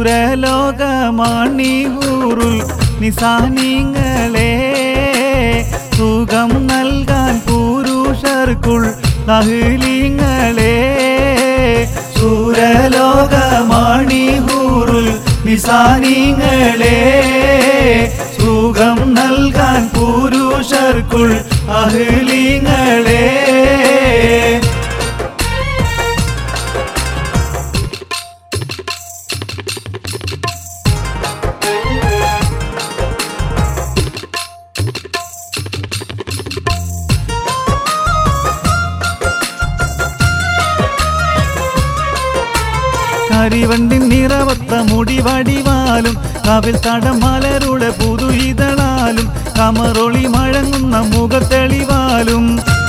സൂരലോകമാണിഹൂറുൽ നിസാനിങ്ങളെ സുഖം നൽകാൻ പുരുഷർക്കുൾ അഹ്ലിങ്ങളെ സൂരലോകമാണിഹൂറുൽ നിസാനിങ്ങളെ സുഖം നൽകാൻ പുരുഷർക്കുൾ അഹ്ലിങ്ങളെ കരിവണ്ടിൻ നിറവത്ത മുടി വടിവാലും കവിൽ തടം മലരുടെ പുതു ഇതളാലും കമറൊളി മഴങ്ങുന്ന മുഖത്തെളിവാലും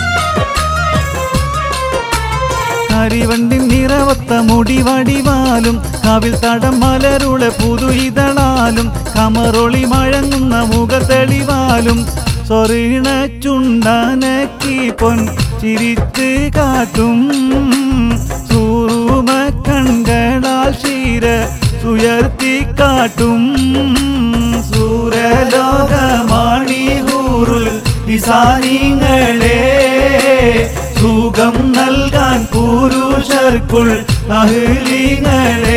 കരിവണ്ടിൻ നിറവത്ത മുടി വടിവാലും കവിൽ തടം മലരുടെ പുതു ഇതളാലും കമറൊളി മഴങ്ങുന്ന മുഖത്തെളിവാലും സ്വർണ ചുണ്ടനക്കി പൊൻ ചിരിച്ച് കാട്ടും സൂറുമ കൺകളാൽ ക്ഷീര ഉയർത്തിക്കാട്ടും സൂരലോകമാണിഹൂറുൽ നിസാനിങ്ങളെ സുഖം നൽകാൻ പുരുഷർക്കുൾ അഹ്ലിങ്ങളെ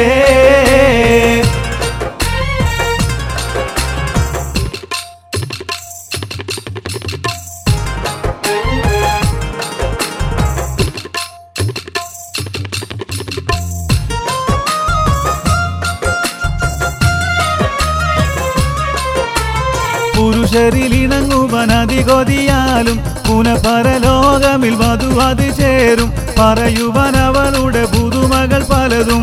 പുരുഷരിലിണങ്ങുവനതികൊതിയാലും പുനപരലോകമിൽ വധു അത് ചേരും പറയുവൻ അവളുടെ പുതുമകൾ പലതും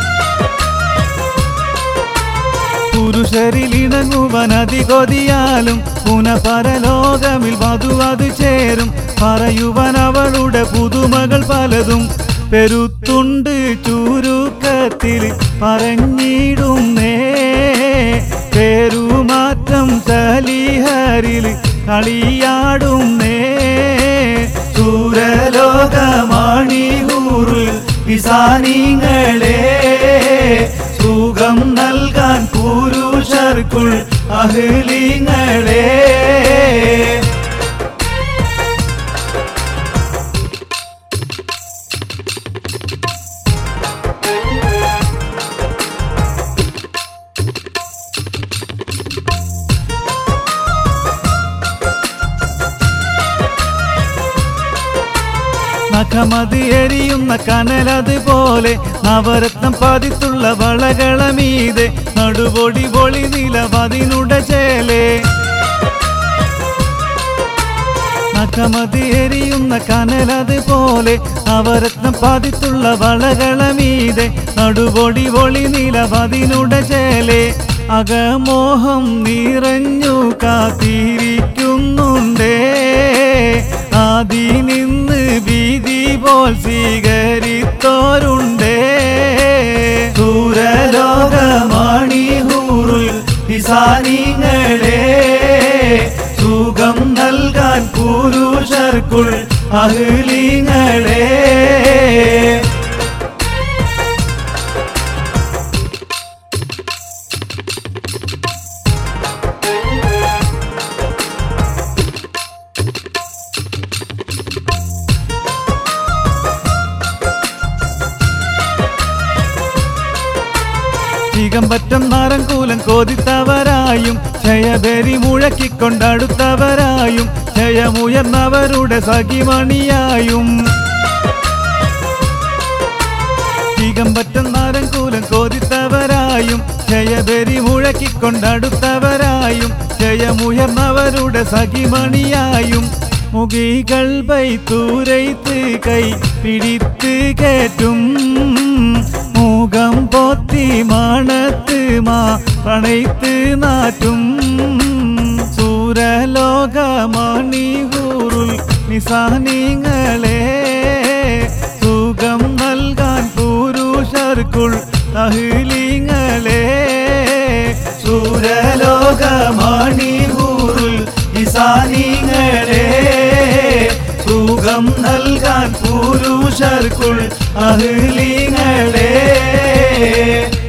പുരുഷരിലിണങ്ങുവനതികൊതിയാലും പുനപരലോകമിൽ വധു അത് ചേരും പറയുവൻ അവളുടെ പുതുമകൾ പലതും പെരുത്തുണ്ട് ചുരുക്കത്തിൽ പറഞ്ഞിടുന്നേ പേരുമാറ്റം സലിഹരിൽ കളിയാടുന്നേ സൂരലോകമാണിഹൂറുൽ നിസാനിങ്ങളെ സുഖം നൽകാൻ പുരുഷർക്കുൾ അഹ്ലിങ്ങളെ നഖമത് എരിയുന്ന കനലതുപോലെ നവരത്നം പതിത്തുള്ള വളകളമീതെ നടുപൊടി പൊളി നിലവതിനുട ചേലേ നഖമത് എരിയുന്ന കനലതുപോലെ നവരത്നം പതിത്തുള്ള വളകളമീതെ നടുപൊടി പൊളി നിലവതിനുട ചേലേ അകമോഹം നിറഞ്ഞു കാത്തിരിക്കുന്നുണ്ടേ ആദി നിന്ന് വീതി പോൽ സ്വീകരിത്തോരുണ്ടേ സൂരലോകമാണിഹൂറുൽ നിസാനിങ്ങളെ സുഖം നൽകാൻ പുരുഷർക്കുൾ അഹ്ലിങ്ങളെ ചികമ്പറ്റം നാരങ്കൂലം കോതിത്തവരായും ജയബേരി മുഴക്കിക്കൊണ്ടടുത്തവരായും ജയമുയർന്നവരുടെ സഖിമണിയായും ചികമ്പറ്റം നാരങ്കൂലം കോതിത്തവരായും ജയബേരി മുഴക്കിക്കൊണ്ടടുത്തവരായും ജയമുയർന്നവരുടെ സഖിമണിയായും മുകികൾ ബൈത്തൂരൈത്ത് കൈ പിടിത്ത് കേറ്റും മുഖം പൊത്തി മണത്ത് മാ പ്രണയിത്ത് നാറ്റും സൂരലോകമാണിഹൂറുൽ നിസാനിങ്ങളെ സുഖം നൽകാൻ പുരുഷർക്കുൾ അഹ്ലിങ്ങളെ സൂരലോകമാണിഹൂറുൽ നിസാനിങ്ങളെ സുഖം നൽകാൻ പുരുഷർക്കുൾ അഹ്ലിങ്ങളെ